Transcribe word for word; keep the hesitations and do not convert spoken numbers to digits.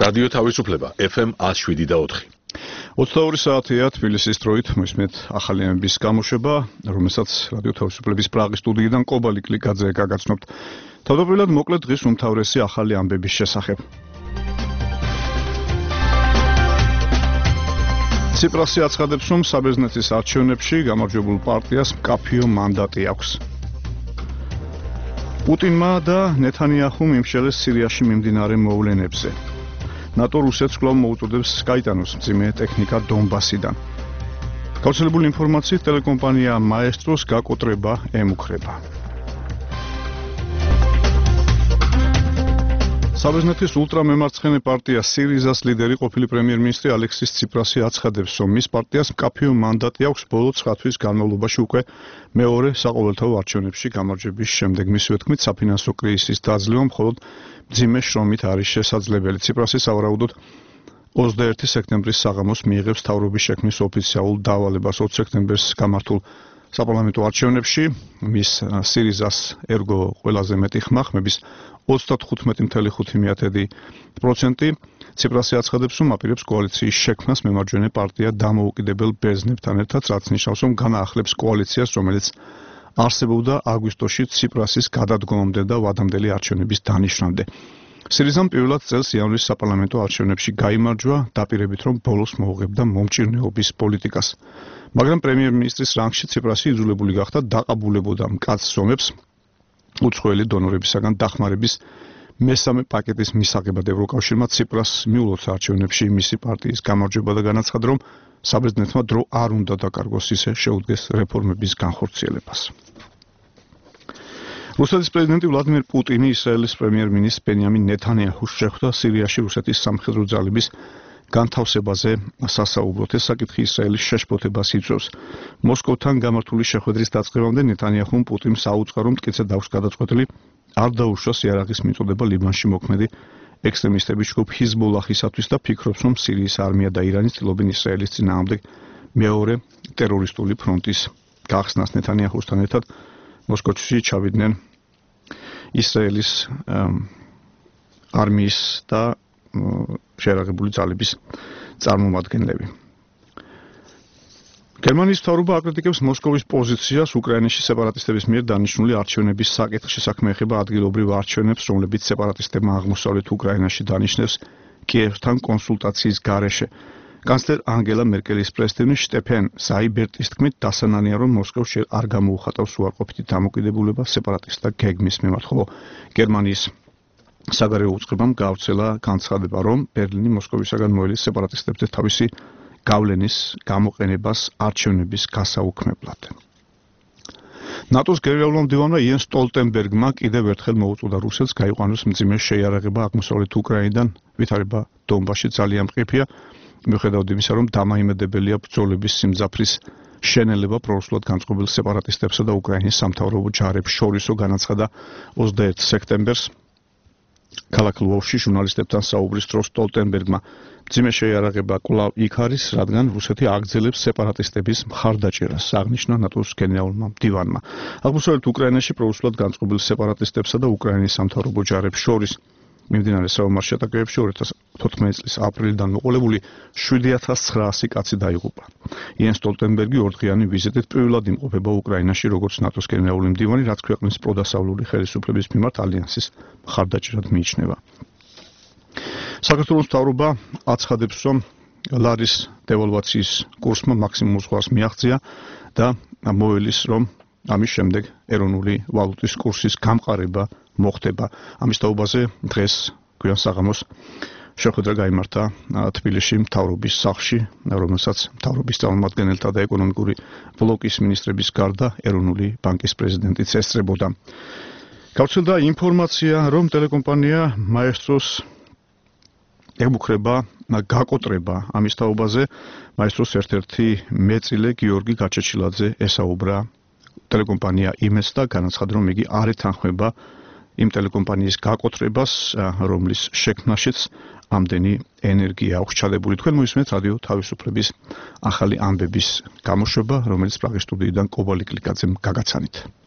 რადიო თავისუფლება ეფ ემ one oh seven და four. ოცდაორი საათია თბილისის დროით მოისმენთ ახალი ამბის გამოშვება, რომელსაც რადიო თავისუფლების პრაღის სტუდიიდან კობალი კლიკაძე გაგაცნობთ. თავდაპირველად მოკლედ დღის უმთავრესი ახალი ამბების შესახებ. ციპრასი აცხადებს, რომ საბერძნეთის არჩევნებში გამარჯვებულ პარტიას მკაფიო მანდატი აქვს. პუტინმა და ნეთანიაჰუმ იმშელეს სირიაში მიმდინარე მოვლენებზე. ნატო რუსეთს კვლავ მოუწოდებს გაიტანოს მძიმე ტექნიკა დონბასიდან. გავრცელებული ინფორმაციით ტელეკომპანია მაესტროს გაკოტრება ემუქრება. საბერძნეთის ულტრამემარცხენე პარტია სირიზას ლიდერი ყოფილი პრემიერ-მინისტრი ალექსის ციპრასი აცხადებს, რომ მის პარტიას მკაფიო მანდატი აქვს ბოლო ცხრა თვის განმავლობაში უკვე მეორე საყოველთაო არჩევნებში გამარჯვების შემდეგ. მისივე თქმით, საფინანსო კრიზისის დაძლევა მხოლოდ მძიმე შრომით არის შესაძლებელი. ციპრასი სავარაუდოდ ოცდაერთი სექტემბრის საღამოს მიიღებს მთავრობის შექმნის ოფიციალურ დავალებას. ოც სექტემბერს გამართულ საპარლამენტო არჩევნებში მის სირიზას ერგო ყველაზე მეტი ხმა ხმების ოცდათხუთმეტი ფاصლე ხუთი პროცენტი. ციპრასი აცხადებს, რომ აპირებს კოალიციის შექმნას მემარჯვენე პარტია დამოუკიდებელ ბერძნებთან ერთად, რაც ნიშნავს, რომ განაახლებს კოალიციას, რომელიც არსებობდა აგვისტოში ციპრასის გადადგომამდე და ვადამდელი არჩევნების დანიშვნამდე. სირიზამ პირველად წელს იანვრის საპარლამენტო არჩევნებში გაიმარჯვა, დაპირებით, რომ ბოლოს მოუღებდა მომჭირნეობის პოლიტიკას. მაგრამ პრემიერ-მინისტრის რანგში ციპრასი იძულებული გახდა დაყაბულებოდა მკაცრ ზომებს უცხოელი დონორებისაგან დახმარების მესამე პაკეტის მისაღებად. ევროკავშირმა ციპრას მიულოცა არჩევნებში მისი პარტიის გამარჯვება და განაცხადა, რომ საბერძნეთმა დრო არ უნდა დაკარგოს, ისე შეუდგეს რეფორმების განხორციელებას. რუსეთის პრეზიდენტი ვლადიმერ პუტინი ისრაელის პრემიერ-მინისტრ ბენიამინ ნეთანიაჰუს შეხვდა სირიაში რუსეთის სამხედრო ძალების განთავსებაზე სასაუბროთ. ეს საკითხი ისრაელის შეშფოთებას იწვევს. მოსკოვთან გამართული შეხვედრის დაწყებამდე ნეთანიაჰუმ პუტინს აუწყა, რომ მტკიცედ აქვს გადაწყვეტილი არ დაუშვას იარაღის მიწოდება ლიბანში მოქმედი ექსტრემისტების ჯგუფ ჰიზბოლაჰისათვის და ფიქრობს, რომ სირიის არმია და ირანი ცდილობენ ისრაელის წინააღმდეგ მეორე ტერორისტული ფრონტის გახსნას. ნეთანიაჰუსთან ერთად მოსკოვში ჩავიდნენ ისრაელის არმიის და შეერაღებული ძალების წარმომადგენლები. გერმანიის მთავრობა აკრიტიკებს მოსკოვის პოზიციას უკრაინაში სეპარატისტების მიერ დანიშნული არჩევნების საკითხში. საქმე ეხება ადგილობრივ არჩევნებს, რომლებიც სეპარატისტებმა აღმოსავლეთ უკრაინაში დანიშნეს კიევთან კონსულტაციის გარეშე. კანცლერ ანგელა მერკელის პრესტივნის შტეფენ ზაიბერტის თქმით, დასანანია, რომ მოსკოვს შე არ გამოუხატავს უარყოფითი დამოკიდებულება სეპარატისტთა გეგმის მიმართ, ხოლო გერმანიის საგარეო უწყებამ გავრცელა განცხადება, რომ ბერლინი მოსკოვისაგან მოელის სეპარატისტებზე თავისი გავლენის გამოყენებას არჩევნების გასაუქმებლად. ნატოს გენერალურმა მდივანმა იენს სტოლტენბერგმა კიდევ ერთხელ მოუწოდა რუსეთს გაიყვანოს მძიმე შეიარაღება აღმოსავლეთ უკრაინიდან. ვითარება დონბასში ძალიან მყიფეა, მიუხედავად იმისა, რომ დამაიმედებელია ბრძოლების სიმძაფრის შენელება პრორუსულად განწყობილ სეპარატისტებსა და უკრაინის სამთავრობო ჯარებს შორისო, განაცხადა ოცდაერთი სექტემბერს ქალაქ ლვოვში ჟურნალისტებთან საუბრის დროს სტოლტენბერგმა. მძიმე შეიარაღება კვლავ იქ არის, რადგან რუსეთი აგრძელებს სეპარატისტების მხარდაჭერას, აღნიშნა ნატოს გენერალურმა მდივანმა. აღმოსავლეთ უკრაინაში პრორუსულად განწყობილ სეპარატისტებსა და უკრაინის სამთავრობო ჯარებს შორის მიმდინარე საომარ შეტაკებებში ორი ათას თოთხმეტი წლის აპრილიდან მოყოლებული შვიდი ათას ცხრაასი კაცი დაიღუპა. იენს სტოლტენბერგი ორდღიანი ვიზიტით პირველად იმყოფება უკრაინაში, როგორც ნატოს გენერალური მდივანი, რაც ქვეყნის პროდასავლური ხელისუფლების მიმართ ალიანსის მხარდაჭერად მიიჩნევა. საქართველოს მთავრობა აცხადებს, რომ ლარის დევალვაციის კურსმა მაქსიმუმ ზღვარს მიაღწია და მოელის, რომ ამის შემდეგ ეროვნული ვალუტის კურსის გამყარება მოხდება. ამის თაობაზე დღეს გვიან საღამოს შეხვედრა გაიმართა თბილისში მთავრობის სახლში, რომელსაც მთავრობის წარმომადგენელთა და ეკონომიკური ბლოკის მინისტრების გარდა ეროვნული ბანკის პრეზიდენტიც ესწრებოდა. გავრცელდა ინფორმაცია, რომ ტელეკომპანია მაესტროს ემუქრება გაკოტრება. ამის თაობაზე მაესტროს ერთ-ერთი მეწილე გიორგი გაჩეჩილაძე ესაუბრა ტელეკომპანია იმედს და განაცხადა, რომ იგი არ ეთანხმება იმ ტელეკომპანიის გაკოტრებას, რომლის შექმნაშიც ამდენი ენერგია აქვს ჩადებული. თქვენ მოისმენთ რადიო თავისუფლების ახალი ამბების გამოშვება, რომელიც პრაღის სტუდიიდან კობალი კლიკაძემ გაგაცანით.